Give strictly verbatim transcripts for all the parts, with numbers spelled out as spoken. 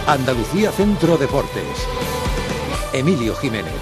Andalucía Centro Deportes. Emilio Jiménez.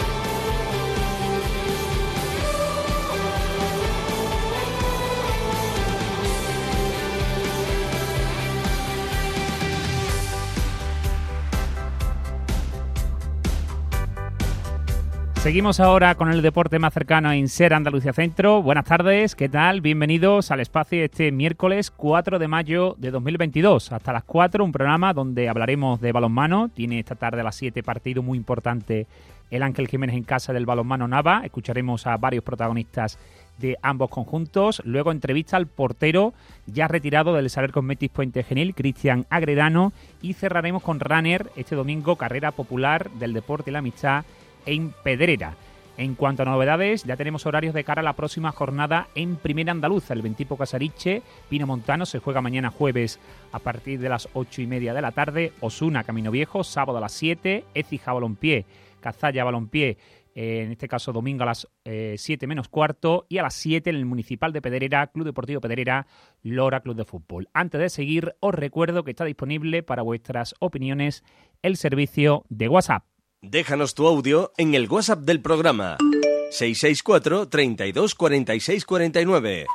Seguimos ahora con el deporte más cercano en Ser Andalucía Centro. Buenas tardes, ¿qué tal? Bienvenidos al espacio este miércoles cuatro de mayo de dos mil veintidós. Hasta las cuatro, un programa donde hablaremos de balonmano. Tiene esta tarde a las siete partido muy importante el Ángel Jiménez en casa del balonmano Nava. Escucharemos a varios protagonistas de ambos conjuntos. Luego entrevista al portero ya retirado del Saler Cosmetis Puente Genil, Cristian Agredano. Y cerraremos con runner este domingo, carrera popular del deporte y la amistad en Pedrera. En cuanto a novedades, ya tenemos horarios de cara a la próxima jornada en Primera Andaluza. El Ventipo Casariche, Pino Montano, se juega mañana jueves a partir de las ocho y media de la tarde. Osuna, Camino Viejo, sábado a las siete. Écija Balompié, Cazalla Balompié, eh, en este caso domingo a las eh, siete menos cuarto. Y a las siete en el Municipal de Pedrera, Club Deportivo Pedrera, Lora Club de Fútbol. Antes de seguir, os recuerdo que está disponible para vuestras opiniones el servicio de WhatsApp. Déjanos tu audio en el WhatsApp del programa seis seis cuatro, treinta y dos, cuarenta y seis, cuarenta y nueve.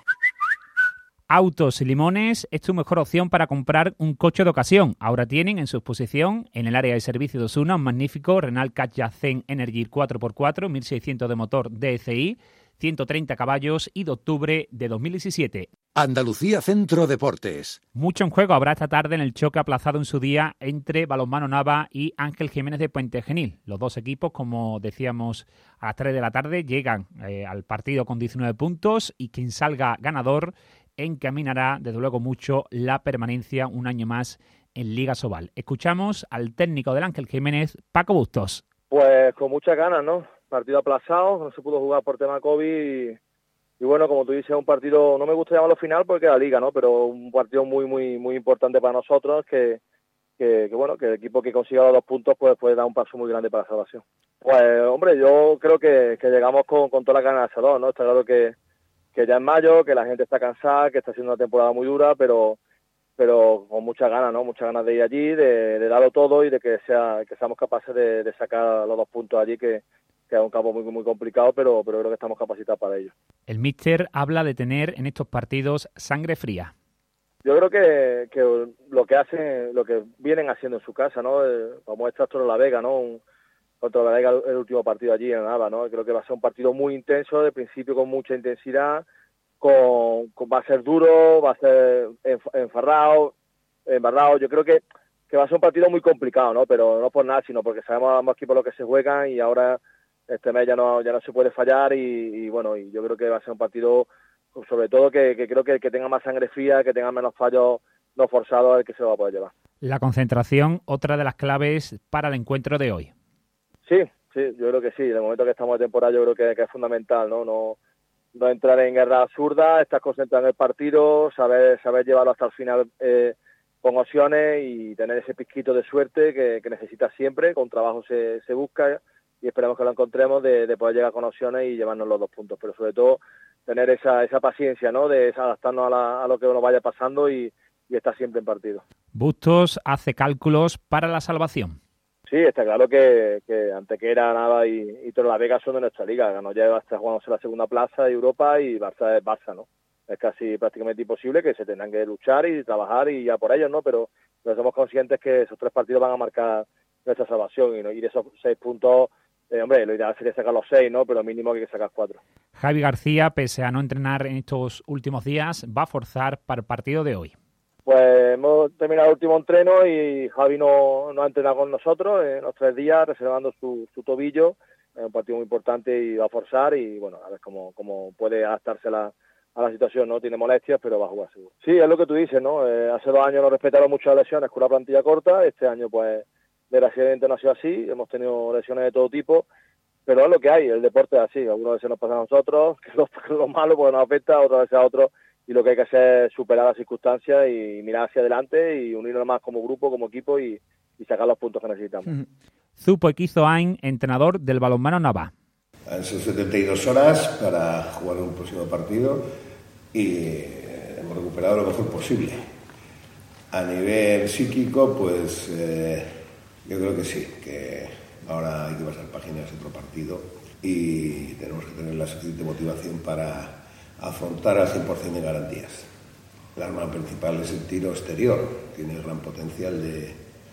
Autos y Limones es tu mejor opción para comprar un coche de ocasión. Ahora tienen en su exposición en el área de servicio de Osuna un magnífico Renault Kadjar Zen Energy cuatro por cuatro, mil seiscientos de motor D C I, ciento treinta caballos y de octubre de dos mil diecisiete. Andalucía Centro Deportes. Mucho en juego habrá esta tarde en el choque aplazado en su día entre Balonmano Nava y Ángel Jiménez de Puente Genil. Los dos equipos, como decíamos, a las tres de la tarde llegan eh, al partido con diecinueve puntos y quien salga ganador encaminará, desde luego, mucho la permanencia un año más en Liga Sobal. Escuchamos al técnico del Ángel Jiménez, Paco Bustos. Pues con muchas ganas, ¿no? Partido aplazado, no se pudo jugar por tema COVID y... Y bueno, como tú dices, un partido, no me gusta llamarlo final porque es la Liga, ¿no? Pero un partido muy, muy, muy importante para nosotros, que, que, que bueno, que el equipo que consiga los dos puntos pues puede dar un paso muy grande para la salvación. Pues, hombre, yo creo que, que llegamos con, con todas las ganas de salón, ¿no? Está claro que, que ya es mayo, que la gente está cansada, que está siendo una temporada muy dura, pero pero con muchas ganas, ¿no? Muchas ganas de ir allí, de, de darlo todo y de que sea que seamos capaces de, de sacar los dos puntos allí, que que es un campo muy muy complicado, pero, pero creo que estamos capacitados para ello. El míster habla de tener en estos partidos sangre fría. Yo creo que, que lo que hacen, lo que vienen haciendo en su casa, ¿no? Eh, como es Trastorno La Vega, ¿no? Un, contra La Vega el último partido allí en Nava, ¿no? Creo que va a ser un partido muy intenso, de principio con mucha intensidad, con, con va a ser duro, va a ser enfarrado, embarrado. Yo creo que, que va a ser un partido muy complicado, ¿no? Pero no por nada, sino porque sabemos ambos equipos lo que se juegan y ahora este mes ya no ya no se puede fallar y, y bueno, y yo creo que va a ser un partido, sobre todo que, que creo que, que tenga más sangre fría, que tenga menos fallos no forzados, el que se lo va a poder llevar. La concentración, otra de las claves para el encuentro de hoy. Sí, sí, yo creo que sí. En el momento que estamos de temporada yo creo que, que es fundamental, ¿no? No, no entrar en guerra absurda, estar concentrado en el partido, saber saber llevarlo hasta el final eh, con opciones y tener ese pizquito de suerte que, que necesitas siempre, con trabajo se, se busca y esperamos que lo encontremos de, de poder llegar con opciones y llevarnos los dos puntos, pero sobre todo tener esa esa paciencia, ¿no? De adaptarnos a, la, a lo que nos vaya pasando y, y estar siempre en partido. Bustos hace cálculos para la salvación. Sí, está claro que, que Antequera, Nava y, y Torre la Vega son de nuestra liga. Ganó ya hasta jugándose la segunda plaza de Europa y Barça es Barça, ¿no? Es casi prácticamente imposible, que se tendrán que luchar y trabajar y ya por ellos, ¿no? Pero, pero somos conscientes que esos tres partidos van a marcar nuestra salvación y, ¿no? y de esos seis puntos, eh, hombre, lo ideal sería sacar los seis, ¿no? Pero mínimo que hay que sacar cuatro. Javi García, pese a no entrenar en estos últimos días, va a forzar para el partido de hoy. Pues hemos terminado el último entreno y Javi no, no ha entrenado con nosotros en los tres días, reservando su, su tobillo. Es un partido muy importante y va a forzar y, bueno, a ver cómo, cómo puede adaptarse a la, a la situación, ¿no? Tiene molestias, pero va a jugar seguro. Sí, es lo que tú dices, ¿no? Eh, hace dos años nos respetaron mucho las lesiones con una plantilla corta. Este año, pues, desgraciadamente no ha sido así. Hemos tenido lesiones de todo tipo, pero es lo que hay. El deporte es así. Algunas veces nos pasa a nosotros, que es lo, lo malo porque nos afecta, otras veces a otros. Y lo que hay que hacer es superar las circunstancias y mirar hacia adelante y unirnos más como grupo, como equipo y, y sacar los puntos que necesitamos. Zupo Equizoain, entrenador del balonmano Nava. Han sido setenta y dos horas para jugar un próximo partido y hemos recuperado lo mejor posible. A nivel psíquico, pues eh, yo creo que sí, que ahora hay que pasar páginas de otro partido y tenemos que tener la suficiente motivación para afrontar al cien por ciento de garantías. El arma principal es el tiro exterior, tiene gran potencial de,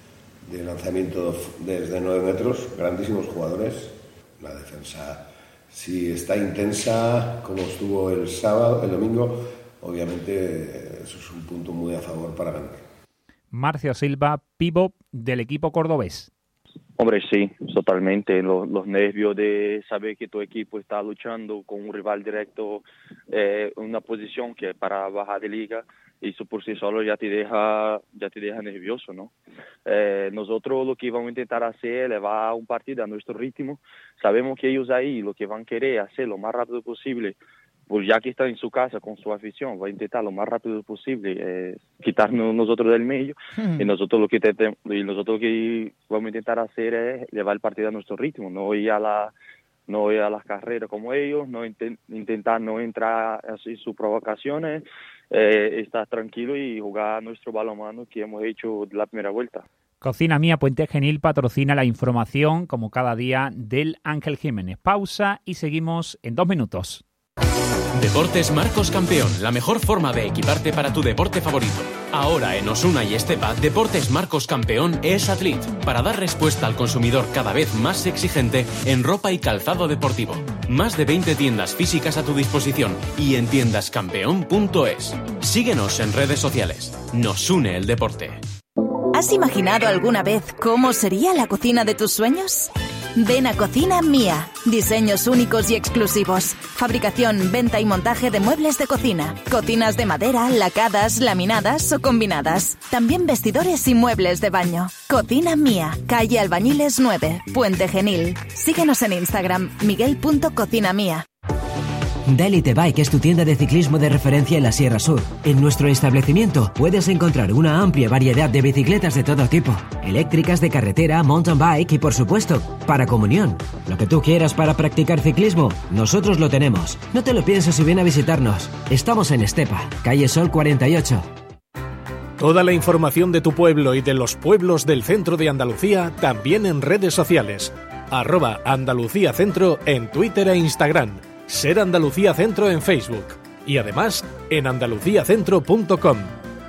de lanzamiento desde nueve metros, grandísimos jugadores. La defensa, si está intensa como estuvo el sábado, el domingo, obviamente eso es un punto muy a favor para ganar. Marcio Silva, pívot del equipo cordobés. Hombre, sí, totalmente. Los, los nervios de saber que tu equipo está luchando con un rival directo en eh, una posición que para bajar de liga, eso por sí solo ya te deja ya te deja nervioso, ¿no? Eh, nosotros lo que vamos a intentar hacer es elevar un partido a nuestro ritmo. Sabemos que ellos ahí lo que van a querer hacer lo más rápido posible, pues ya que están en su casa con su afición, va a intentar lo más rápido posible eh, quitarnos nosotros del medio hmm. y nosotros lo que te, y nosotros lo que vamos a intentar hacer es llevar el partido a nuestro ritmo, no ir a la no ir a las carreras como ellos, no intent, intentar no entrar en sus provocaciones, eh, estar tranquilo y jugar nuestro balonmano que hemos hecho de la primera vuelta. Cocina Mía Puente Genil patrocina la información, como cada día, del Ángel Jiménez. Pausa y seguimos en dos minutos. Deportes Marcos Campeón, la mejor forma de equiparte para tu deporte favorito. Ahora en Osuna y Estepa, Deportes Marcos Campeón es Athlete, para dar respuesta al consumidor cada vez más exigente en ropa y calzado deportivo. Más de veinte tiendas físicas a tu disposición y en tiendas campeón punto es. Síguenos en redes sociales. Nos une el deporte. ¿Has imaginado alguna vez cómo sería la cocina de tus sueños? Ven a Cocina Mía. Diseños únicos y exclusivos. Fabricación, venta y montaje de muebles de cocina. Cocinas de madera, lacadas, laminadas o combinadas. También vestidores y muebles de baño. Cocina Mía. Calle Albañiles nueve, Puente Genil. Síguenos en Instagram, miguel punto cocina mía. Delite Bike es tu tienda de ciclismo de referencia en la Sierra Sur. En nuestro establecimiento puedes encontrar una amplia variedad de bicicletas de todo tipo, eléctricas, de carretera, mountain bike y, por supuesto, para comunión. Lo que tú quieras para practicar ciclismo, nosotros lo tenemos. No te lo pienses y ven a visitarnos. Estamos en Estepa, calle Sol cuarenta y ocho. Toda la información de tu pueblo y de los pueblos del centro de Andalucía también en redes sociales. Arroba Andalucía Centro en Twitter e Instagram. Ser Andalucía Centro en Facebook y además en andalucía centro punto com.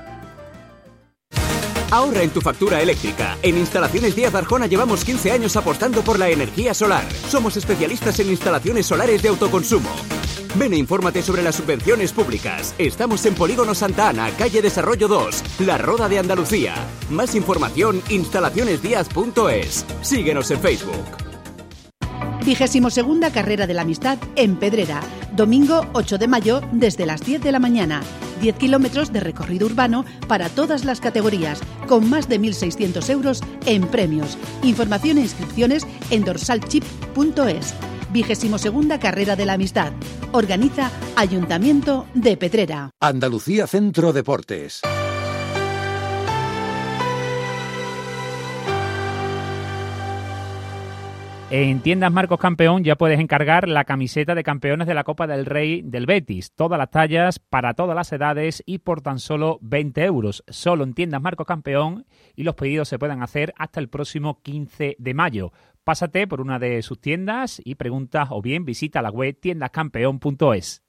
Ahorra en tu factura eléctrica. En Instalaciones Díaz Arjona llevamos quince años apostando por la energía solar. Somos especialistas en instalaciones solares de autoconsumo. Ven e infórmate sobre las subvenciones públicas. Estamos en Polígono Santa Ana, calle Desarrollo dos, La Roda de Andalucía. Más información, instalaciones díaz punto es. Síguenos en Facebook. Vigésimo segunda Carrera de la Amistad en Pedrera, domingo ocho de mayo desde las diez de la mañana. diez kilómetros de recorrido urbano para todas las categorías, con más de mil seiscientos euros en premios. Información e inscripciones en dorsalchip punto es. Vigésimo segunda Carrera de la Amistad. Organiza Ayuntamiento de Pedrera. Andalucía Centro Deportes. En Tiendas Marcos Campeón ya puedes encargar la camiseta de campeones de la Copa del Rey del Betis. Todas las tallas, para todas las edades y por tan solo veinte euros. Solo en Tiendas Marcos Campeón, y los pedidos se pueden hacer hasta el próximo quince de mayo. Pásate por una de sus tiendas y pregunta, o bien visita la web tiendas campeón punto es.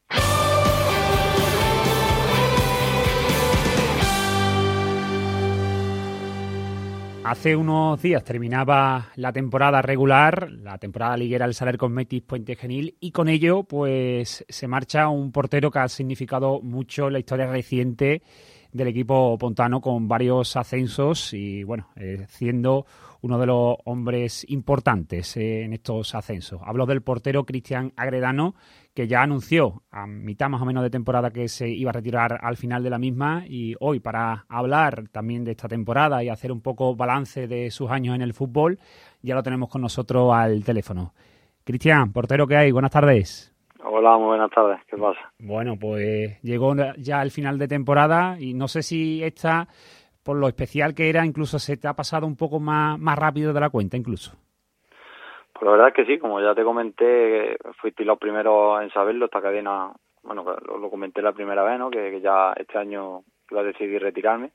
Hace unos días terminaba la temporada regular, la temporada liguera del Saler Cosmetics Puente Genil, y con ello pues se marcha un portero que ha significado mucho en la historia reciente del equipo pontano, con varios ascensos y bueno, eh, siendo uno de los hombres importantes eh, en estos ascensos. Hablo del portero Cristian Agredano, que ya anunció a mitad más o menos de temporada que se iba a retirar al final de la misma, y hoy, para hablar también de esta temporada y hacer un poco balance de sus años en el fútbol, ya lo tenemos con nosotros al teléfono. Cristian, portero, ¿qué hay? Buenas tardes. Hola, muy buenas tardes. ¿Qué pasa? Bueno, pues llegó ya el final de temporada y no sé si esta, por lo especial que era, incluso se te ha pasado un poco más, más rápido de la cuenta incluso. Pues la verdad es que sí, como ya te comenté, fuiste los primeros en saberlo, esta cadena, bueno, lo, lo comenté la primera vez, ¿no? Que, que ya este año iba a decidir retirarme,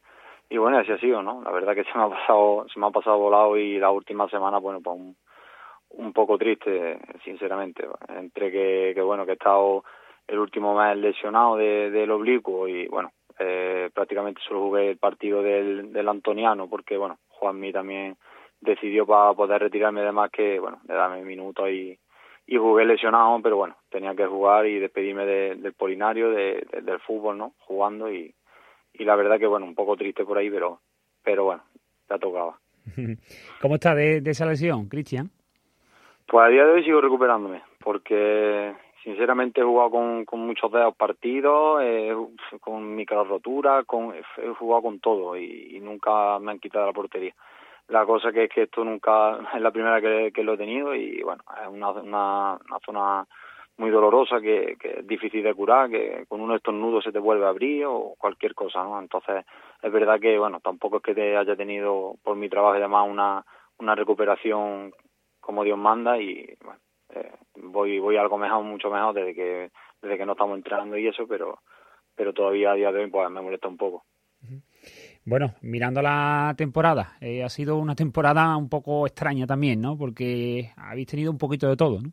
y bueno, así ha sido, ¿no? La verdad que se me ha pasado, se me ha pasado volado y la última semana, bueno, pues un, un poco triste, sinceramente, entre que, que bueno, que he estado el último mes lesionado de, del oblicuo y bueno, eh, prácticamente solo jugué el partido del, del Antoniano porque bueno, Juanmi también decidió para poder retirarme de más que, bueno, de darme minutos y, y jugué lesionado, pero bueno, tenía que jugar y despedirme de, del Polinario, de, de, del fútbol, ¿no? Jugando y, y la verdad que bueno, un poco triste por ahí, pero pero bueno, ya tocaba. ¿Cómo está de, de esa lesión, Cristian? Pues a día de hoy sigo recuperándome, porque sinceramente he jugado con, con muchos dedos partidos, eh, con micro roturas, con, he jugado con todo y, y nunca me han quitado la portería. La cosa que es que esto nunca es la primera que, que lo he tenido y bueno, es una, una, una zona muy dolorosa que, que es difícil de curar, que con uno de estos nudos se te vuelve a abrir o cualquier cosa, ¿no? Entonces es verdad que bueno, tampoco es que te haya tenido por mi trabajo y demás una, una recuperación como Dios manda y bueno, eh, voy voy algo mejor, mucho mejor desde que desde que no estamos entrenando y eso, pero pero todavía a día de hoy pues me molesta un poco. Bueno, mirando la temporada, eh, ha sido una temporada un poco extraña también, ¿no? Porque habéis tenido un poquito de todo, ¿no?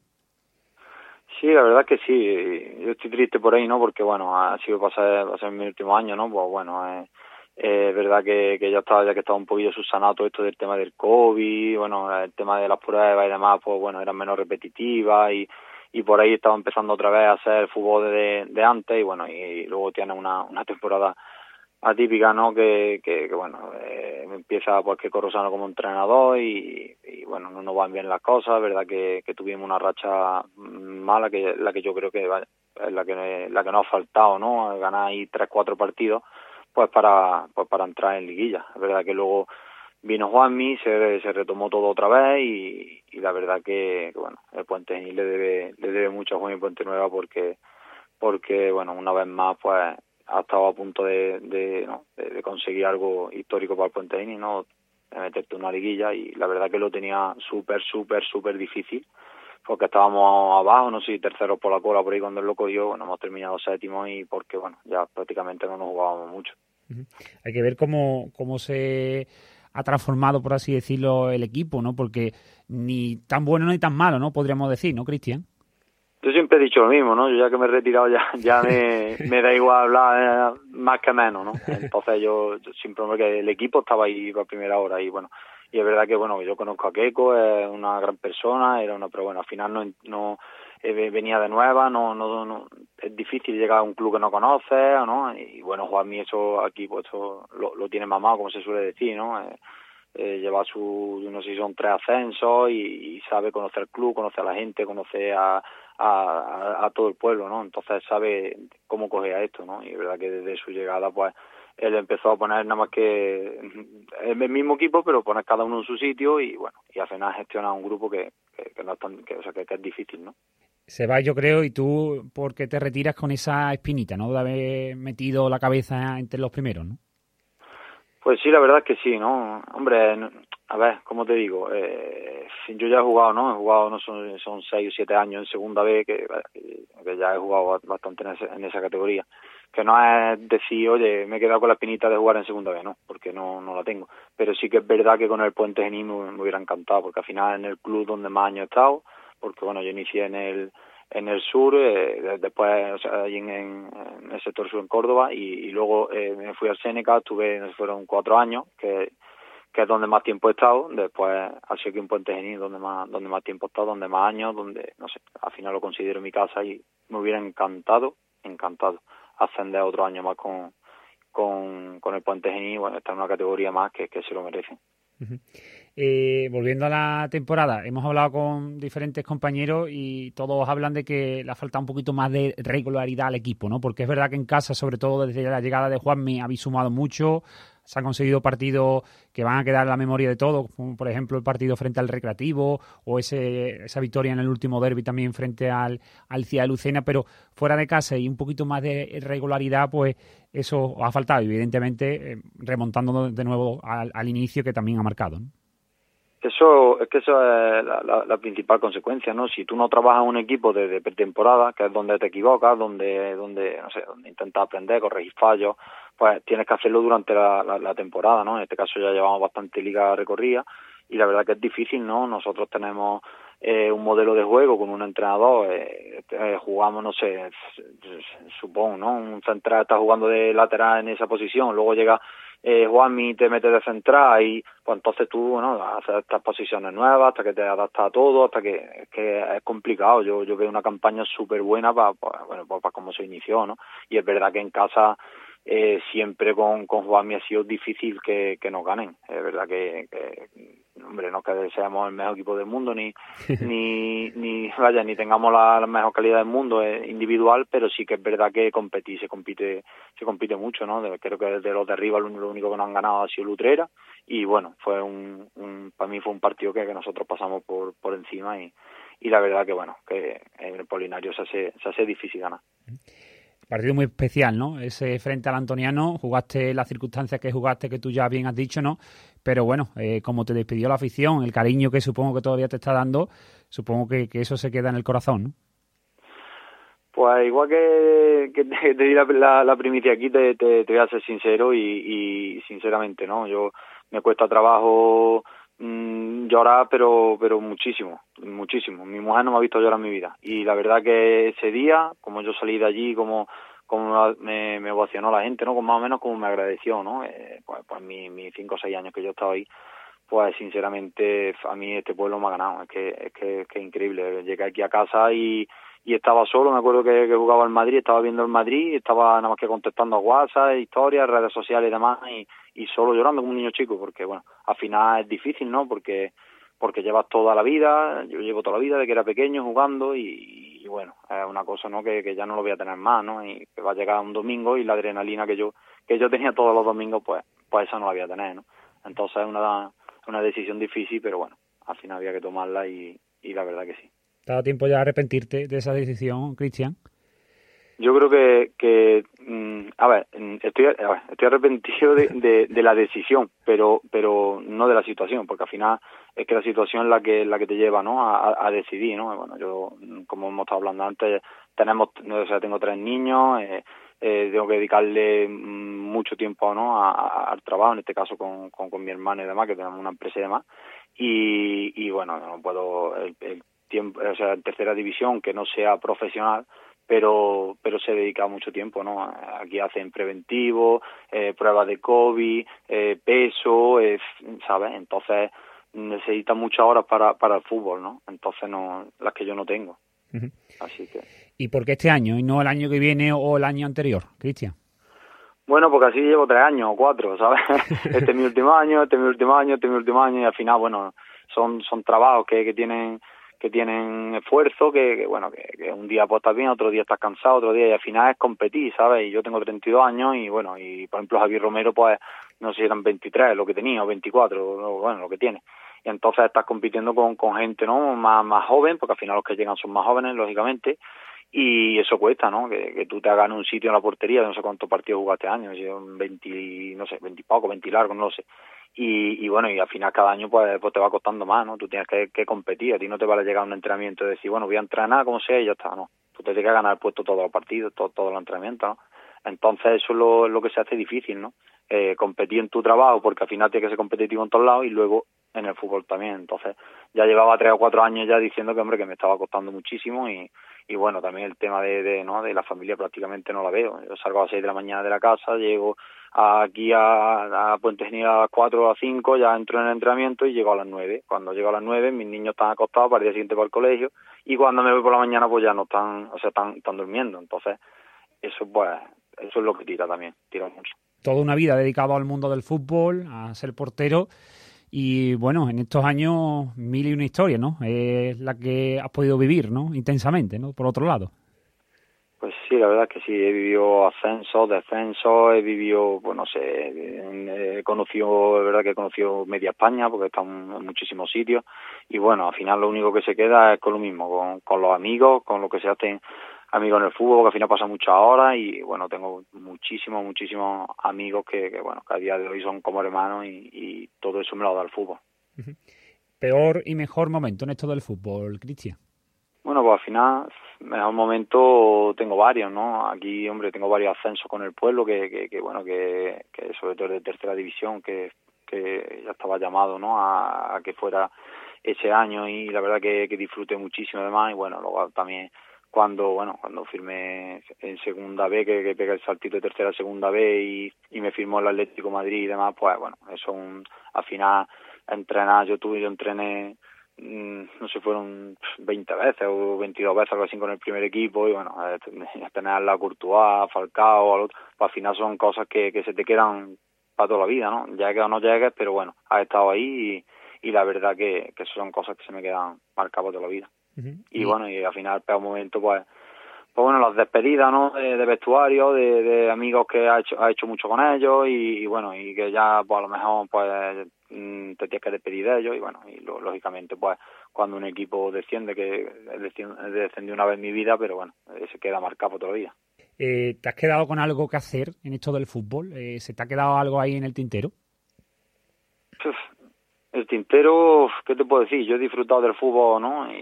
Sí, la verdad es que sí. Yo estoy triste por ahí, ¿no? Porque, bueno, ha sido pasar, pasar mi último año, ¿no? Pues, bueno, es eh, verdad que, que ya estaba ya que estaba un poquillo subsanado todo esto del tema del COVID, bueno, el tema de las pruebas y demás, pues, bueno, eran menos repetitivas y y por ahí estaba empezando otra vez a hacer fútbol de, de antes y, bueno, y luego tiene una, una temporada atípica, ¿no? Que, que, que bueno, eh, empieza pues que Corrosano como entrenador y, y bueno, no nos van bien las cosas, verdad que, que tuvimos una racha mala, que la que yo creo que es la que la que nos ha faltado, ¿no? Ganar ahí tres, cuatro partidos, pues para pues para entrar en liguilla. Es verdad que luego vino Juanmi, se, se retomó todo otra vez y, y la verdad que, que bueno, el Puente Genil le debe, le debe mucho a Juanmi Puente Nueva porque, porque bueno, una vez más pues ha estado a punto de, de, ¿no? de, de conseguir algo histórico para el Puente Genil, ¿no? De meterte una liguilla y la verdad que lo tenía súper, súper, súper difícil porque estábamos abajo, no sé, terceros por la cola por ahí cuando él lo cogió, bueno, hemos terminado séptimo y porque, bueno, ya prácticamente no nos jugábamos mucho. Uh-huh. Hay que ver cómo, cómo se ha transformado, por así decirlo, el equipo, ¿no? Porque ni tan bueno ni tan malo, ¿no? Podríamos decir, ¿no, Cristian? Yo siempre he dicho lo mismo, ¿no? Yo ya que me he retirado ya ya me, me da igual hablar eh, más que menos, ¿no? Entonces yo, yo siempre, porque el equipo estaba ahí por primera hora y bueno, y es verdad que bueno, yo conozco a Keiko, es una gran persona, era una, pero bueno, al final no, no eh, venía de nueva, no, no, no, es difícil llegar a un club que no conoces, ¿no? Y bueno, Juanmi eso aquí pues eso lo, lo tiene mamado, como se suele decir, ¿no? Eh, eh, lleva su, no sé si son tres ascensos y, y sabe conocer el club, conoce a la gente, conoce a A, a, a todo el pueblo, ¿no? Entonces sabe cómo coger a esto, ¿no? Y es verdad que desde su llegada, pues, él empezó a poner nada más que el mismo equipo, pero poner cada uno en su sitio y, bueno, y al final gestionar un grupo que, que, que no es tan, que, o sea, que, que es difícil, ¿no? Se va, yo creo, y tú, porque te retiras con esa espinita, ¿no? De haber metido la cabeza entre los primeros, ¿no? Pues sí, la verdad es que sí, ¿no? Hombre, a ver, ¿cómo te digo? Eh, yo ya he jugado, ¿no? He jugado, no son, son seis o siete años en segunda B, que, que ya he jugado bastante en, ese, en esa categoría. Que no es decir, oye, me he quedado con la espinita de jugar en segunda B, no, porque no no la tengo. Pero sí que es verdad que con el Puente Genil me, me hubiera encantado, porque al final en el club donde más años he estado, porque bueno, yo inicié en el en el sur, eh, después, o sea, ahí en, en, en el sector sur en Córdoba, y, y luego eh, me fui al Séneca, estuve, fueron cuatro años, que, que es donde más tiempo he estado, después ha sido aquí en Puente Genil, donde más, donde más tiempo he estado, donde más años, donde, no sé, al final lo considero mi casa y me hubiera encantado, encantado, ascender otro año más con, con, con el Puente Genil, bueno, estar en una categoría más que, que se lo merecen. Uh-huh. Eh, volviendo a la temporada, hemos hablado con diferentes compañeros y todos hablan de que le ha faltado un poquito más de regularidad al equipo, ¿no? Porque es verdad que en casa, sobre todo desde la llegada de Juanmi, habéis sumado mucho, se han conseguido partidos que van a quedar en la memoria de todos, como por ejemplo el partido frente al Recreativo o ese, esa victoria en el último derbi también frente al, al C I A de Lucena, pero fuera de casa y un poquito más de regularidad, pues eso ha faltado, evidentemente, eh, remontando de nuevo al, al inicio que también ha marcado, ¿no? Eso es que eso es la, la, la principal consecuencia, ¿no? Si tú no trabajas en un equipo de, de pretemporada, que es donde te equivocas, donde, donde, no sé, donde intentas aprender, corregir fallos, pues tienes que hacerlo durante la, la, la temporada, ¿no? En este caso ya llevamos bastante liga recorrida y la verdad que es difícil, ¿no? Nosotros tenemos eh, un modelo de juego con un entrenador, eh, eh, jugamos, no sé, supongo, ¿no? Un central está jugando de lateral en esa posición, luego llega eh, Juanmi te mete de central y pues entonces tú, ¿no? Haces estas posiciones nuevas hasta que te adaptas a todo, hasta que es que es complicado. Yo yo veo una campaña súper buena para pa, bueno, para pa cómo se inició, ¿no? Y es verdad que en casa eh, siempre con, con Juanmi ha sido difícil que, que nos ganen. Es verdad que, que hombre, no que seamos el mejor equipo del mundo ni ni ni vaya ni tengamos la, la mejor calidad del mundo eh, individual, pero sí que es verdad que competir se compite se compite mucho, ¿no? De, creo que de los de arriba lo, lo único que nos han ganado ha sido Lutrera y bueno, fue un, un para mí fue un partido que, que nosotros pasamos por por encima y y la verdad que bueno, que en el Polinario se hace se hace difícil ganar. Partido muy especial, ¿no? Ese frente al Antoniano, jugaste las circunstancias que jugaste, que tú ya bien has dicho, ¿no? Pero bueno, eh, como te despidió la afición, el cariño que supongo que todavía te está dando, supongo que, que eso se queda en el corazón, ¿no? Pues igual que, que te, te di la, la, la primicia aquí, te, te, te voy a ser sincero y, y sinceramente, ¿no? Yo me cuesta trabajo mmm, llorar, pero pero muchísimo, muchísimo. Mi mujer no me ha visto llorar en mi vida. Y la verdad que ese día, como yo salí de allí, como como me, me ovacionó la gente, ¿no? Como más o menos como me agradeció, ¿no? Eh, pues pues mis mi cinco o seis años que yo estaba ahí, pues sinceramente a mí este pueblo me ha ganado. Es que es que, es que es increíble. Llegué aquí a casa y y estaba solo, me acuerdo que, que jugaba en Madrid, estaba viendo el Madrid, estaba nada más que contestando a WhatsApp, historias, redes sociales y demás, y, y solo llorando como un niño chico, porque bueno, al final es difícil, ¿no? Porque porque llevas toda la vida, yo llevo toda la vida de que era pequeño jugando y, y bueno, es una cosa, ¿no? Que, que ya no lo voy a tener más, ¿no? Y que va a llegar un domingo y la adrenalina que yo que yo tenía todos los domingos, pues pues esa no la voy a tener, ¿no? Entonces es una una decisión difícil, pero bueno, al final había que tomarla y, y la verdad que sí. ¿Te ha dado tiempo ya a arrepentirte de esa decisión, Cristian? Yo creo que, que mmm, a ver, estoy, a ver, estoy arrepentido de, de, de la decisión, pero pero no de la situación, porque al final es que la situación es la que la que te lleva, ¿no? A, a decidir, ¿no? Bueno, yo, como hemos estado hablando antes, tenemos, o sea, tengo tres niños, eh, eh, tengo que dedicarle mucho tiempo, ¿no? A, a, al trabajo, en este caso con, con, con mi hermano y demás, que tenemos una empresa y demás, y, y bueno, no puedo, el, el tiempo, o sea, en tercera división, que no sea profesional, pero pero se dedica mucho tiempo, ¿no? Aquí hacen preventivo, eh, pruebas de COVID, eh, peso, eh, ¿sabes? Entonces necesita muchas horas para para el fútbol, ¿no? Entonces no, las que yo no tengo. Uh-huh. Así que. ¿Y por qué este año y no el año que viene o el año anterior, Cristian? Bueno, porque así llevo tres años o cuatro, ¿sabes? Este es mi último año, este es mi último año, este es mi último año y al final, bueno, son son trabajos que, que tienen que tienen esfuerzo, que, que bueno, que, que un día pues estás bien, otro día estás cansado, otro día, y al final es competir, ¿sabes? Y yo tengo treinta y dos años y bueno, y por ejemplo Javier Romero, pues no sé si eran veintitrés lo que tenía, o veinticuatro, o, bueno, lo que tiene. Y entonces estás compitiendo con, con gente, ¿no? Más, más joven, porque al final los que llegan son más jóvenes, lógicamente, y eso cuesta, ¿no? Que, que tú te hagas un sitio en la portería, no sé cuántos partidos jugaste años, veinte, no sé, veinte poco, veinte largos, no lo sé. Y, y bueno, y al final cada año pues, pues te va costando más, ¿no? Tú tienes que, que competir, a ti no te vale llegar a un entrenamiento y decir, bueno, voy a entrenar como sea y ya está, no. Tú te tienes que ganar el puesto todos los partidos, todo, todos los entrenamientos, ¿no? Entonces eso es lo, lo que se hace difícil, ¿no? Eh, competir en tu trabajo, porque al final tienes que ser competitivo en todos lados y luego en el fútbol también. Entonces ya llevaba tres o cuatro años ya diciendo que, hombre, que me estaba costando muchísimo y, y bueno, también el tema de, de, ¿no? de la familia prácticamente no la veo. Yo salgo a las seis de la mañana de la casa, llego aquí a, a Puente Genil a las cuatro o a las cinco, ya entro en el entrenamiento y llego a las nueve. Cuando llego a las nueve, mis niños están acostados para el día siguiente para el colegio y cuando me voy por la mañana pues ya no están, o sea, están, están durmiendo. Entonces eso pues eso es lo que tira también, tira mucho. Toda una vida dedicado al mundo del fútbol, a ser portero y bueno, en estos años mil y una historias, ¿no? Es la que has podido vivir, ¿no? Intensamente, ¿no? Por otro lado. Pues sí, la verdad es que sí, he vivido ascensos, descensos, he vivido, pues no sé, he conocido, es verdad que he conocido media España porque he estado en muchísimos sitios y bueno, al final lo único que se queda es con lo mismo, con, con los amigos, con lo que se hacen amigos en el fútbol, que al final pasa muchas horas y bueno, tengo muchísimos, muchísimos amigos que, que bueno, que a día de hoy son como hermanos y, y todo eso me lo da el fútbol. Uh-huh. Peor y mejor momento en esto del fútbol, Cristian. Bueno, pues al final, mejor momento tengo varios, ¿no? Aquí, hombre, tengo varios ascensos con el pueblo, que, que, que bueno, que, que sobre todo de tercera división, que, que ya estaba llamado, ¿no? A, a que fuera ese año, y la verdad que, que disfruté muchísimo además. Y bueno, luego también cuando, bueno, cuando firmé en segunda B, que, que pegué el saltito de tercera a segunda B y, y me firmó el Atlético de Madrid y demás, pues bueno, eso un, al final entrenar, yo tuve, yo entrené, no sé, fueron veinte veces o veintidós veces, algo así, con el primer equipo, y bueno, tener a la Courtois, Falcao, al otro, pues al final son cosas que, que se te quedan para toda la vida, ¿no? Llegues o no llegues, pero bueno, has estado ahí y, y la verdad que, que son cosas que se me quedan marcadas para toda la vida. Uh-huh. Y bueno, y al final, el peor momento, pues, pues bueno, las despedidas, ¿no? De, de vestuario, de, de amigos que ha hecho, ha hecho mucho con ellos, y, y bueno, y que ya, pues a lo mejor, pues, te tienes que despedir de ellos, y bueno, y lo, lógicamente, pues, cuando un equipo desciende, que descendió una vez en mi vida, pero bueno, se queda marcado por toda la vida. Eh, ¿Te has quedado con algo que hacer en esto del fútbol? Eh, ¿Se te ha quedado algo ahí en el tintero? Uf, el tintero, ¿qué te puedo decir? Yo he disfrutado del fútbol, ¿no?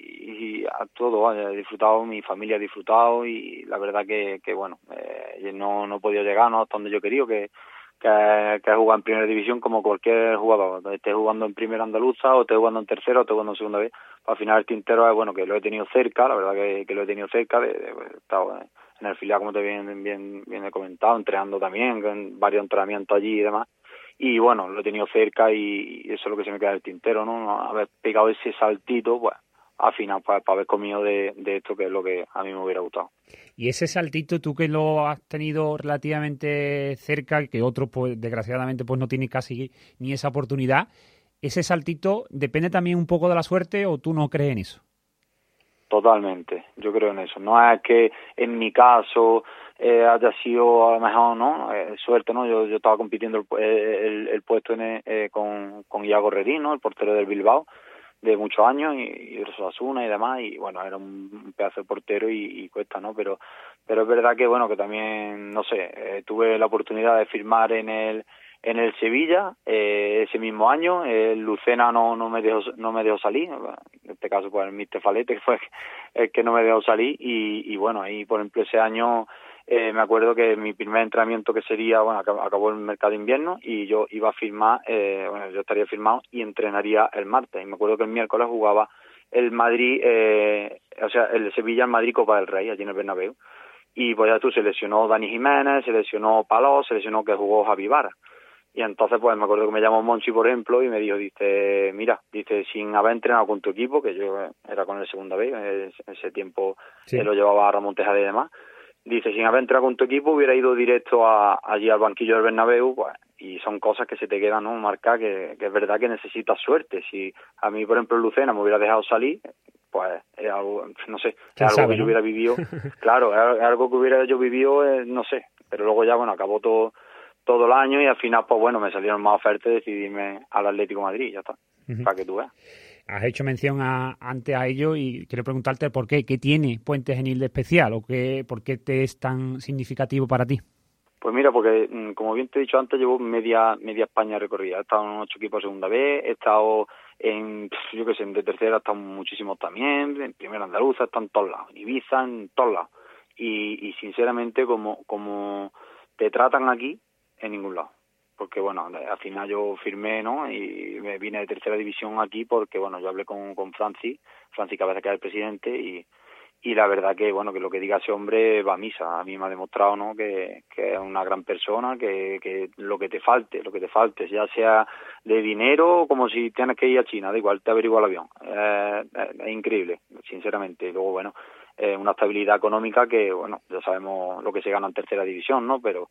Y, y a todo, vaya, he disfrutado, mi familia ha disfrutado, y la verdad que, que bueno, eh, no, no he podido llegar, ¿no?, hasta donde yo quería, que que, que jugar en primera división como cualquier jugador, esté jugando en primera andaluza o esté jugando en tercera o esté jugando en segunda vez. Al final el tintero es bueno, que lo he tenido cerca, la verdad que, que lo he tenido cerca, de, de, he estado en el filial, como te bien, bien, bien he comentado, entrenando también, con varios entrenamientos allí y demás, y bueno, lo he tenido cerca, y, y eso es lo que se me queda del tintero, ¿no? No haber pegado ese saltito, pues al final, pues, para haber comido de, de esto, que es lo que a mí me hubiera gustado. Y ese saltito, tú que lo has tenido relativamente cerca, que otros, pues, desgraciadamente, pues no tienen casi ni esa oportunidad, ¿ese saltito depende también un poco de la suerte o tú no crees en eso? Totalmente, yo creo en eso. No es que en mi caso eh, haya sido a lo mejor, ¿no?, eh, suerte, ¿no? Yo, yo estaba compitiendo el, el, el puesto en, eh, con, con Iago Redín, ¿no?, el portero del Bilbao, de muchos años, y, y de Osasuna y demás, y bueno, era un, un pedazo de portero, y, y cuesta, ¿no? Pero pero es verdad que, bueno, que también, no sé, eh, tuve la oportunidad de firmar en el en el Sevilla eh, ese mismo año. El Lucena no no me dejó no me dejó salir, en este caso pues el míster Falete, que fue el que no me dejó salir, y, y bueno, ahí por ejemplo ese año eh, me acuerdo que mi primer entrenamiento, que sería, bueno, acabó el mercado de invierno, y yo iba a firmar, eh, bueno, yo estaría firmado y entrenaría el martes, y me acuerdo que el miércoles jugaba el Madrid, eh, o sea, el Sevilla, el Madrid Copa del Rey, allí en el Bernabéu, y pues ya tú, se lesionó Dani Jiménez, se lesionó Paló, se lesionó que jugó Javi Vara. Y entonces, pues me acuerdo que me llamó Monchi, por ejemplo, y me dijo, dice, mira, dice, sin haber entrenado con tu equipo, que yo era con el segunda B, ese tiempo sí, lo llevaba a Ramón Tejada y demás, dice, sin haber entrado con tu equipo hubiera ido directo a, allí al banquillo del Bernabéu, pues, y son cosas que se te quedan, ¿no?, marcadas, que, que es verdad que necesitas suerte. Si a mí, por ejemplo, Lucena me hubiera dejado salir, pues es algo, no sé, es algo sabe, que ¿no? yo hubiera vivido, claro, es algo que hubiera yo vivido, eh, no sé, pero luego ya, bueno, acabó todo todo el año, y al final, pues bueno, me salieron más ofertas y decidí irme al Atlético de Madrid, ya está, uh-huh. para que tú veas. Has hecho mención a, antes a ello, y quiero preguntarte por qué, ¿qué tiene Puente Genil de especial, o qué, por qué te es tan significativo para ti? Pues mira, porque como bien te he dicho antes, llevo media media España recorrida. He estado en ocho equipos de segunda B, he estado en, yo qué sé, de tercera he estado muchísimos también, en primera andaluza, he estado en todos lados, en Ibiza, en todos lados. Y, y sinceramente, como como te tratan aquí, en ningún lado. Porque bueno, al final yo firmé, ¿no?, y me vine de tercera división aquí porque, bueno, yo hablé con, con Francis, Francis Cabeza, que era el presidente, y y la verdad que, bueno, que lo que diga ese hombre va a misa. A mí me ha demostrado, ¿no?, que, que es una gran persona, que, que lo que te falte, lo que te falte, ya sea de dinero, como si tienes que ir a China, da igual, te averigua el avión. Eh, es, es increíble, sinceramente. Y luego, bueno, eh, una estabilidad económica que, bueno, ya sabemos lo que se gana en tercera división, ¿no?, pero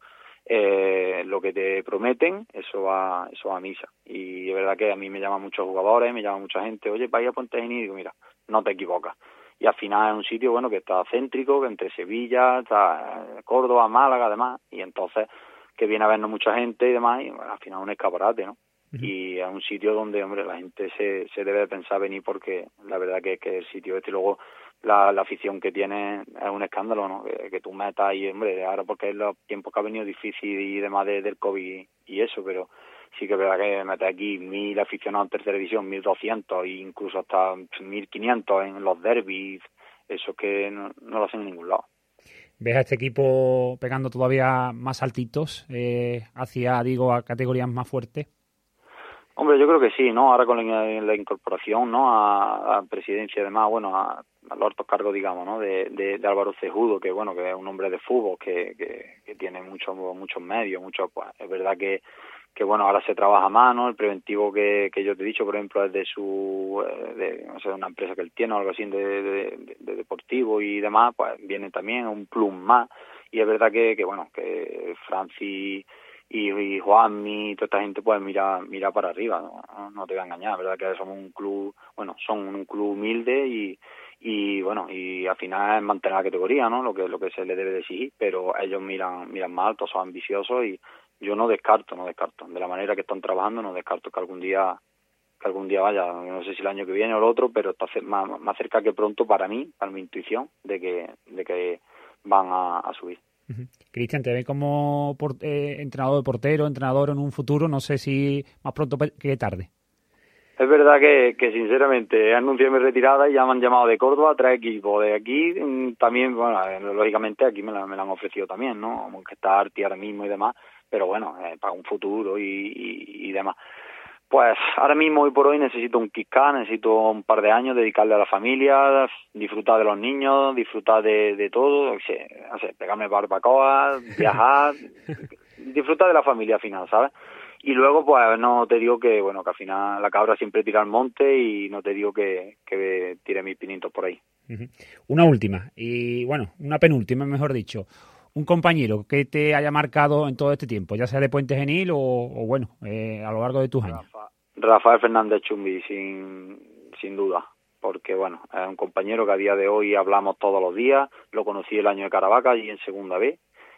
eh, lo que te prometen, eso va eso va a misa. Y es verdad que a mí me llaman muchos jugadores, me llama mucha gente, oye, vaya a Puente Genil, y digo, mira, no te equivocas. Y al final es un sitio, bueno, que está céntrico, que entre Sevilla, está Córdoba, Málaga, además, y entonces que viene a vernos mucha gente y demás, y bueno, al final es un escaparate, ¿no? Uh-huh. Y es un sitio donde, hombre, la gente se, se debe de pensar venir, porque la verdad que, que el sitio este, luego la, la afición que tiene es un escándalo, ¿no? Que, que tú metas y, hombre, ahora porque es los tiempos que ha venido difícil y demás de, del COVID y eso, pero sí que es verdad que meter aquí mil aficionados en tercera división, mil doscientos e incluso hasta mil quinientos en los derbis, eso es que no, no lo hacen en ningún lado. ¿Ves a este equipo pegando todavía más saltitos eh, hacia, digo, a categorías más fuertes? Hombre, yo creo que sí, ¿no? Ahora con la, la incorporación, ¿no? A, a presidencia, además, bueno, a, a los altos cargos, digamos, ¿no? De, de, de Álvaro Cejudo, que bueno, que es un hombre de fútbol, que, que, que tiene muchos muchos medios, muchos, pues, es verdad que que bueno, ahora se trabaja más, ¿no? El preventivo que, que yo te he dicho, por ejemplo, es de su, de, no sé, una empresa que él tiene o algo así de, de, de, de deportivo y demás, pues viene también un plus más. Y es verdad que, que bueno, que Francis y, y Juanmi y toda esta gente pues mira mira para arriba, ¿no? No te voy a engañar, es verdad que somos un club, bueno, son un club humilde y y bueno, y al final es mantener la categoría, ¿no? Lo que lo que se le debe de exigir, pero ellos miran miran más alto, son ambiciosos y yo no descarto, no descarto, de la manera que están trabajando no descarto que algún día que algún día vaya, no sé si el año que viene o el otro, pero está más, más cerca que pronto para mí, para mi intuición, de que de que van a, a subir. Uh-huh. Cristian, te ve como por, eh, entrenador de portero, entrenador en un futuro, no sé si más pronto que tarde. Es verdad que, que sinceramente he anunciado mi retirada y ya me han llamado de Córdoba, tres equipos de aquí, también, bueno, lógicamente aquí me la, me la han ofrecido también, ¿no? Como que está Arti ahora mismo y demás, pero bueno, eh, para un futuro y, y, y demás. Pues ahora mismo, hoy por hoy, necesito un kick-up, necesito un par de años dedicarle a la familia, disfrutar de los niños, disfrutar de, de todo, o sea, no sé, pegarme barbacoa, viajar, disfrutar de la familia al final, ¿sabes? Y luego, pues, no te digo que, bueno, que al final la cabra siempre tira al monte y no te digo que, que tire mis pinitos por ahí. Uh-huh. Una última, y bueno, una penúltima, mejor dicho. Un compañero que te haya marcado en todo este tiempo, ya sea de Puente Genil o, o bueno, eh, a lo largo de tus años. Rafa, Rafael Fernández Chumbi, sin, sin duda, porque, bueno, es un compañero que a día de hoy hablamos todos los días, lo conocí el año de Caravaca y en segunda vez.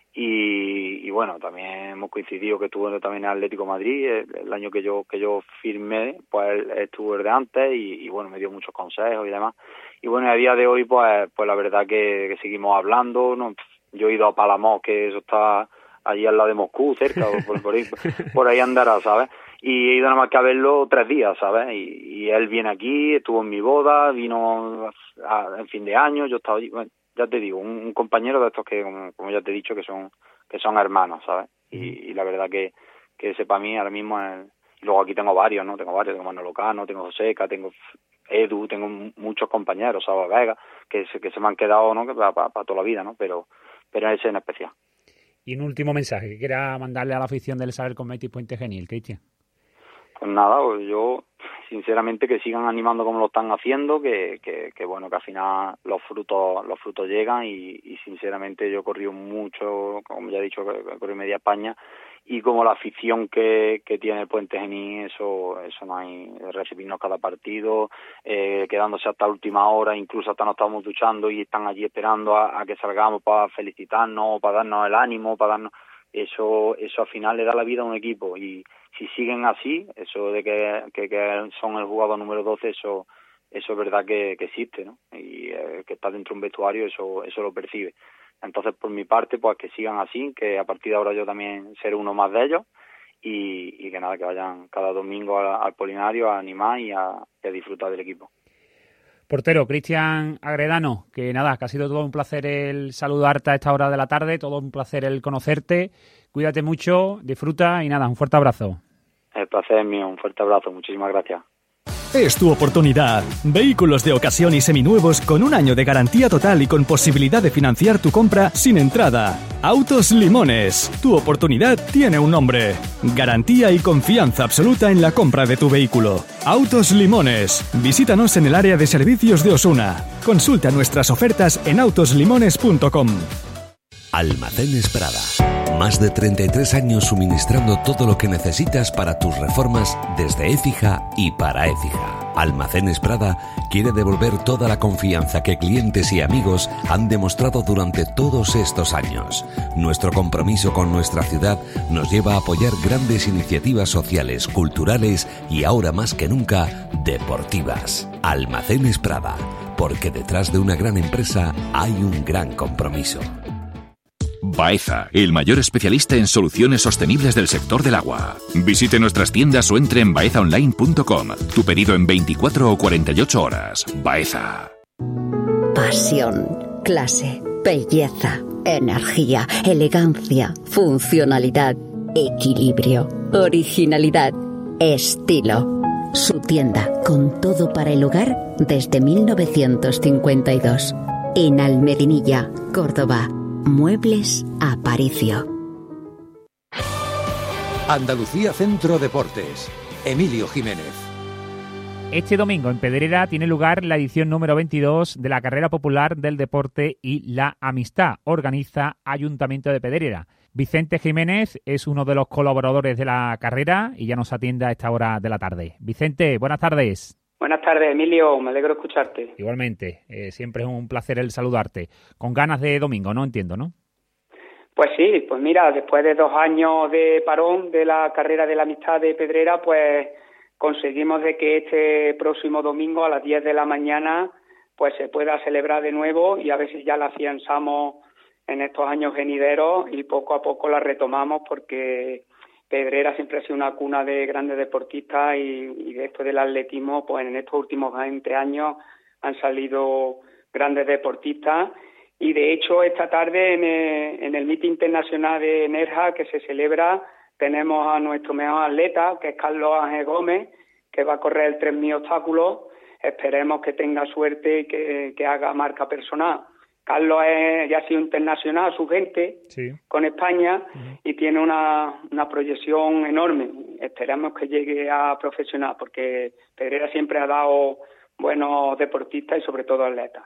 Y, y bueno, también hemos coincidido que estuvo también en Atlético de Madrid, el, el año que yo que yo firmé, pues él estuvo desde antes y, y bueno, me dio muchos consejos y demás. Y bueno, a día de hoy, pues pues la verdad que, que seguimos hablando, ¿no? Yo he ido a Palamós, que eso está allí al lado de Moscú, cerca, por, por, ahí, por ahí andará, ¿sabes? Y he ido nada más que a verlo tres días, ¿sabes? Y, y él viene aquí, estuvo en mi boda, vino a, en fin de año, yo estaba allí, bueno, ya te digo, un, un compañero de estos que, como, como ya te he dicho, que son que son hermanos, ¿sabes? Y, y la verdad que, que ese para mí ahora mismo es... Luego aquí tengo varios, ¿no? Tengo varios, tengo Manolo Cano, tengo Joseca, tengo Edu, tengo muchos compañeros, Salva Vega, que se, que se me han quedado, ¿no? Para, para, para toda la vida, ¿no? Pero, pero ese en especial. Y un último mensaje que quiera mandarle a la afición del Saber Cosmetics Puente Genil, Cristian. Pues nada, pues yo sinceramente que sigan animando como lo están haciendo, que, que, que bueno, que al final los frutos los frutos llegan y, y sinceramente yo he corrido mucho, como ya he dicho, he corrido media España y como la afición que, que tiene el Puente Genil, eso eso no hay, recibirnos cada partido, eh, quedándose hasta última hora, incluso hasta nos estamos duchando y están allí esperando a, a que salgamos para felicitarnos, para darnos el ánimo, para darnos... Eso eso al final le da la vida a un equipo y si siguen así, eso de que, que, que son el jugador número doce, eso eso es verdad que, que existe, ¿no? Y eh, que está dentro de un vestuario, eso eso lo percibe. Entonces, por mi parte, pues que sigan así, que a partir de ahora yo también seré uno más de ellos y, y que nada, que vayan cada domingo al, al Polinario a animar y a, y a disfrutar del equipo. Portero, Cristian Agredano, que nada, que ha sido todo un placer el saludarte a esta hora de la tarde, todo un placer el conocerte, cuídate mucho, disfruta y nada, un fuerte abrazo. El placer es mío, un fuerte abrazo, muchísimas gracias. Es tu oportunidad. Vehículos de ocasión y seminuevos con un año de garantía total y con posibilidad de financiar tu compra sin entrada. Autos Limones. Tu oportunidad tiene un nombre. Garantía y confianza absoluta en la compra de tu vehículo. Autos Limones. Visítanos en el área de servicios de Osuna. Consulta nuestras ofertas en autos limones punto com. Almacenes Prada. Más de treinta y tres años suministrando todo lo que necesitas para tus reformas desde Écija y para Écija. Almacenes Prada quiere devolver toda la confianza que clientes y amigos han demostrado durante todos estos años. Nuestro compromiso con nuestra ciudad nos lleva a apoyar grandes iniciativas sociales, culturales y ahora más que nunca, deportivas. Almacenes Prada, porque detrás de una gran empresa hay un gran compromiso. Baeza, el mayor especialista en soluciones sostenibles del sector del agua. Visite nuestras tiendas o entre en baeza online punto com. Tu pedido en veinticuatro o cuarenta y ocho horas. Baeza. Pasión, clase, belleza, energía, elegancia, funcionalidad, equilibrio, originalidad, estilo. Su tienda con todo para el hogar desde mil novecientos cincuenta y dos. En Almedinilla, Córdoba. Muebles Aparicio. Andalucía Centro Deportes. Emilio Jiménez. Este domingo en Pedrera tiene lugar la edición número veintidós de la Carrera Popular del Deporte y la Amistad. Organiza Ayuntamiento de Pedrera. Vicente Jiménez es uno de los colaboradores de la carrera y ya nos atiende a esta hora de la tarde. Vicente, buenas tardes. Buenas tardes, Emilio. Me alegro de escucharte. Igualmente. Eh, siempre es un placer el saludarte. Con ganas de domingo, ¿no? Entiendo, ¿no? Pues sí, pues mira, después de dos años de parón de la Carrera de la Amistad de Pedrera, pues conseguimos de que este próximo domingo a las diez de la mañana pues se pueda celebrar de nuevo y a ver si ya la afianzamos en estos años venideros y poco a poco la retomamos porque Pedrera siempre ha sido una cuna de grandes deportistas y, y de esto del atletismo, pues en estos últimos veinte años han salido grandes deportistas y de hecho esta tarde en el, en el Meeting Internacional de Nerja que se celebra tenemos a nuestro mejor atleta, que es Carlos Ángel Gómez, que va a correr el tres mil obstáculos. Esperemos que tenga suerte y que, que haga marca personal. Carlos es, ya ha sido internacional, su gente, sí, con España, uh-huh, y tiene una, una proyección enorme. Esperemos que llegue a profesional, porque Pedrera siempre ha dado buenos deportistas y sobre todo atletas.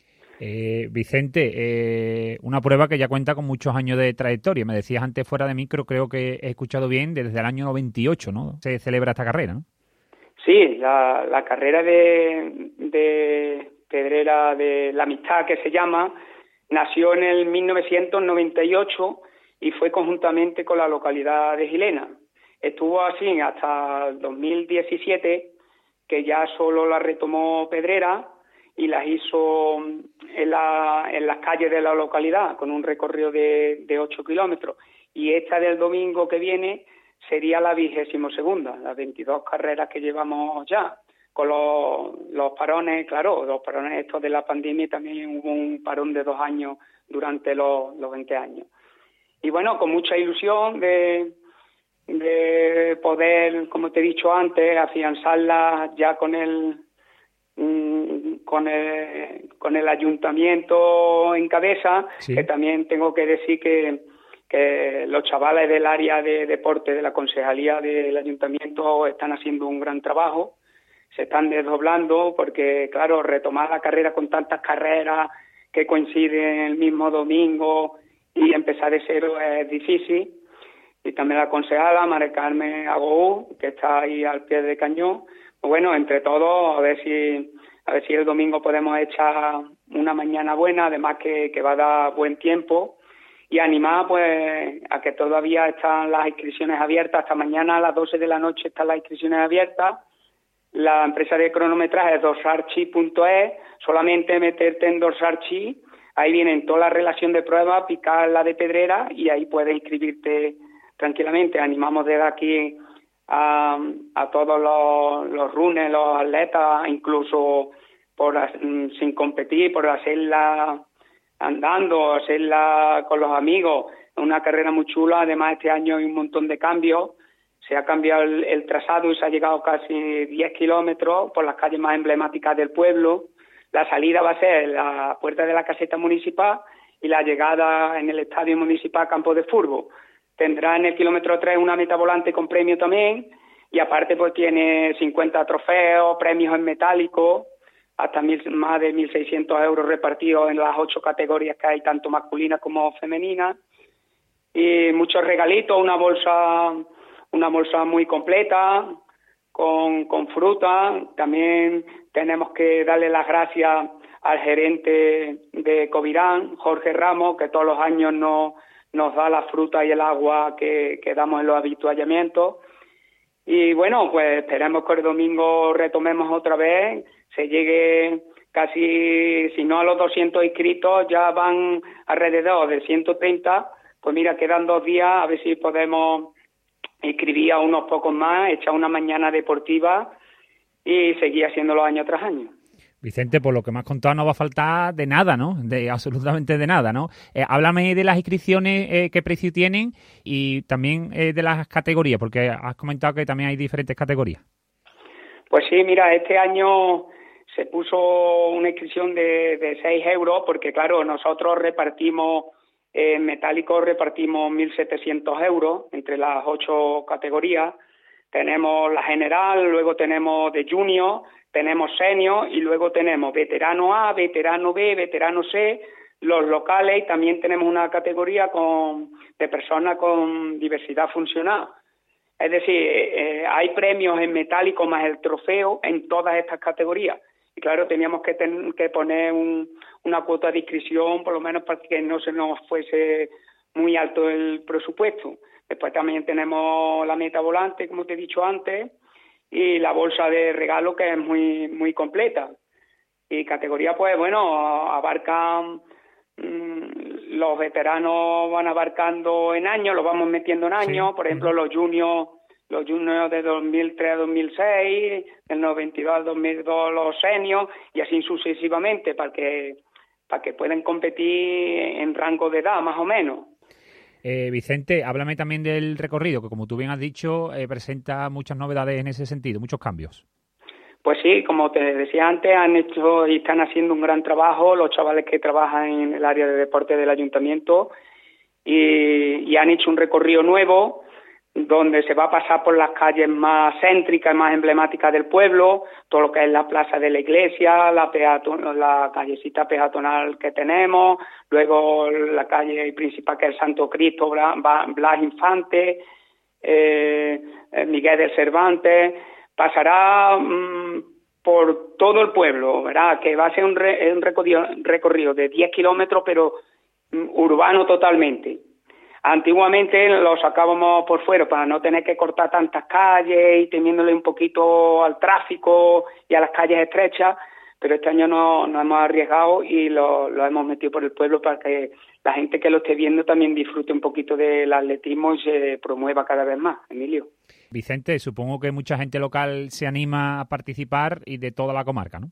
Eh, Vicente, eh, una prueba que ya cuenta con muchos años de trayectoria. Me decías antes fuera de micro, creo que he escuchado bien, desde el año noventa y ocho, ¿no? Se celebra esta carrera, ¿no? Sí, la, la carrera de, de Pedrera de la Amistad, que se llama, nació en el mil novecientos noventa y ocho y fue conjuntamente con la localidad de Gilena. Estuvo así hasta el dos mil diecisiete, que ya solo la retomó Pedrera y las hizo en, la, en las calles de la localidad, con un recorrido de, de ocho kilómetros. Y esta del domingo que viene sería la vigésimo segunda, las veintidós carreras que llevamos ya, con los, los parones, claro, los parones estos de la pandemia, también hubo un parón de dos años durante los, los veinte años. Y bueno, con mucha ilusión de, de poder, como te he dicho antes, afianzarla ya con el con el, con el ayuntamiento en cabeza, sí, que también tengo que decir que, que los chavales del área de deporte de la concejalía del ayuntamiento están haciendo un gran trabajo, se están desdoblando porque, claro, retomar la carrera con tantas carreras que coinciden el mismo domingo y empezar de cero es difícil. Y también la concejala, María Carmen Agou, que está ahí al pie del cañón. Bueno, entre todos, a ver si a ver si el domingo podemos echar una mañana buena, además que, que va a dar buen tiempo, y animar pues a que todavía están las inscripciones abiertas, hasta mañana a las doce de la noche están las inscripciones abiertas. La empresa de cronometraje es dorsarchi punto es, solamente meterte en Dorsarchi, ahí vienen toda la relación de pruebas, picar la de Pedrera y ahí puedes inscribirte tranquilamente. Animamos desde aquí a, a todos los, los runners, los atletas, incluso por sin competir, por hacerla andando, hacerla con los amigos. Es una carrera muy chula, además este año hay un montón de cambios, se ha cambiado el, el trazado y se ha llegado casi diez kilómetros por las calles más emblemáticas del pueblo. La salida va a ser en la puerta de la caseta municipal y la llegada en el estadio municipal Campo de Fútbol. Tendrá en el kilómetro tres una meta volante con premio también y aparte pues tiene cincuenta trofeos, premios en metálico, hasta mil, más de mil seiscientos euros repartidos en las ocho categorías que hay, tanto masculinas como femeninas, y muchos regalitos, una bolsa una bolsa muy completa con, con fruta. También tenemos que darle las gracias al gerente de Covirán, Jorge Ramos, que todos los años nos, nos da la fruta y el agua que, que damos en los habituallamientos. Y bueno, pues esperemos que el domingo retomemos otra vez, se llegue casi, si no a los doscientos inscritos, ya van alrededor de ciento treinta, pues mira, quedan dos días, a ver si podemos inscribir a unos pocos más, echar una mañana deportiva y seguir haciéndolo año tras año. Vicente, por lo que me has contado no va a faltar de nada, ¿no? De absolutamente de nada, ¿no? Eh, háblame de las inscripciones, eh, qué precio tienen y también eh, de las categorías, porque has comentado que también hay diferentes categorías. Pues sí, mira, este año se puso una inscripción de, de seis euros, porque claro, nosotros repartimos, en eh, metálico repartimos mil setecientos euros entre las ocho categorías. Tenemos la general, luego tenemos de junior, tenemos senior y luego tenemos veterano A, veterano B, veterano C, los locales, y también tenemos una categoría con de personas con diversidad funcional. Es decir, eh, hay premios en metálico más el trofeo en todas estas categorías. Y claro, teníamos que, ten, que poner un, una cuota de inscripción, por lo menos para que no se nos fuese muy alto el presupuesto. Después también tenemos la meta volante, como te he dicho antes, y la bolsa de regalo, que es muy muy completa. Y categoría, pues bueno, abarcan, mmm, los veteranos van abarcando en años, los vamos metiendo en años, sí. Por ejemplo, los juniors, los juniors de dos mil tres a dos mil seis, del noventa y dos al dos mil dos los seniors, y así sucesivamente, para que, para que puedan competir en rango de edad, más o menos. Eh, Vicente, háblame también del recorrido, que como tú bien has dicho, eh, presenta muchas novedades en ese sentido, muchos cambios. Pues sí, como te decía antes, han hecho y están haciendo un gran trabajo los chavales que trabajan en el área de deporte del ayuntamiento, y, y han hecho un recorrido nuevo donde se va a pasar por las calles más céntricas, más emblemáticas del pueblo, todo lo que es la plaza de la iglesia, la, peaton- la callecita peatonal que tenemos, luego la calle principal que es el Santo Cristo, Blas, Blas Infante, eh, Miguel de Cervantes. Pasará mmm, por todo el pueblo, ¿verdad? Que va a ser un, re- un recorrido, recorrido de diez kilómetros, pero mmm, urbano totalmente. Antiguamente lo sacábamos por fuera para no tener que cortar tantas calles y temiéndole un poquito al tráfico y a las calles estrechas, pero este año no nos hemos arriesgado y lo, lo hemos metido por el pueblo para que la gente que lo esté viendo también disfrute un poquito del atletismo y se promueva cada vez más. Emilio. Vicente, supongo que mucha gente local se anima a participar y de toda la comarca, ¿no?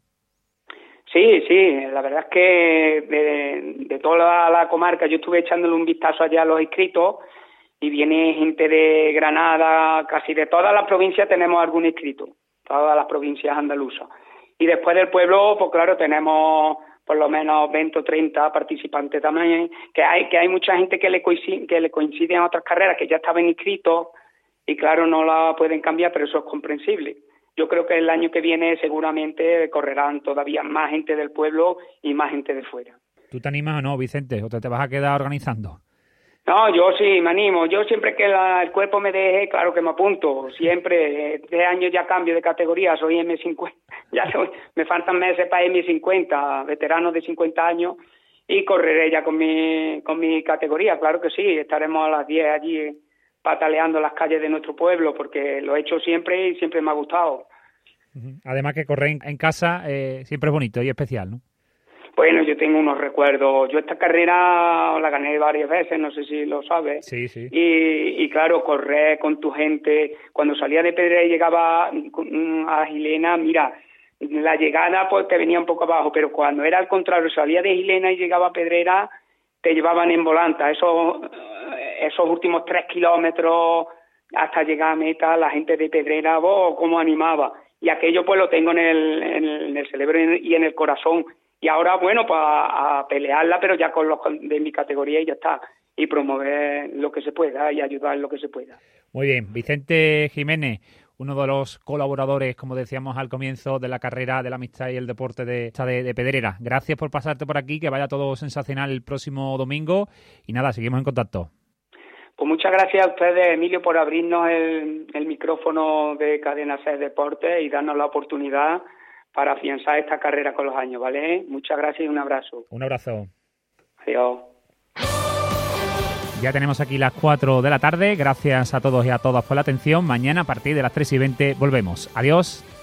Sí, sí, la verdad es que de, de toda la, la comarca, yo estuve echándole un vistazo allá a los inscritos y viene gente de Granada, casi de todas las provincias tenemos algún inscrito, todas las provincias andaluzas. Y después del pueblo, pues claro, tenemos por lo menos veinte o treinta participantes también, que hay que hay mucha gente que le coincide, que le coincide en otras carreras, que ya estaban inscritos y claro, no la pueden cambiar, pero eso es comprensible. Yo creo que el año que viene seguramente correrán todavía más gente del pueblo y más gente de fuera. ¿Tú te animas o no, Vicente? ¿O te, te vas a quedar organizando? No, yo sí, me animo. Yo siempre que la, el cuerpo me deje, claro que me apunto. Siempre. Este año ya cambio de categoría, soy eme cincuenta. Ya soy, me faltan meses para eme cincuenta, veterano de cincuenta años, y correré ya con mi, con mi categoría. Claro que sí, estaremos a las diez allí pataleando las calles de nuestro pueblo, porque lo he hecho siempre y siempre me ha gustado. Además que correr en, en casa eh, siempre es bonito y especial, ¿no? Bueno, yo tengo unos recuerdos. Yo esta carrera la gané varias veces, no sé si lo sabes. Sí, sí. Y, y claro, correr con tu gente. Cuando salía de Pedrera y llegaba a Gilena, mira, la llegada pues te venía un poco abajo, pero cuando era al contrario, salía de Gilena y llegaba a Pedrera, te llevaban en volanta. Esos, esos últimos tres kilómetros hasta llegar a meta, la gente de Pedrera, oh, cómo animaba. Y aquello pues lo tengo en el, en el, en el cerebro y en el corazón. Y ahora, bueno, pues a, a pelearla, pero ya con los de mi categoría y ya está. Y promover lo que se pueda y ayudar en lo que se pueda. Muy bien. Vicente Jiménez, uno de los colaboradores, como decíamos al comienzo, de la carrera de la amistad y el deporte de, de, de Pedrera. Gracias por pasarte por aquí, que vaya todo sensacional el próximo domingo. Y nada, seguimos en contacto. Pues muchas gracias a ustedes, Emilio, por abrirnos el, el micrófono de Cadena SER Deportes y darnos la oportunidad para afianzar esta carrera con los años, ¿vale? Muchas gracias y un abrazo. Un abrazo. Adiós. Ya tenemos aquí las cuatro de la tarde. Gracias a todos y a todas por la atención. Mañana a partir de las tres y veinte volvemos. Adiós.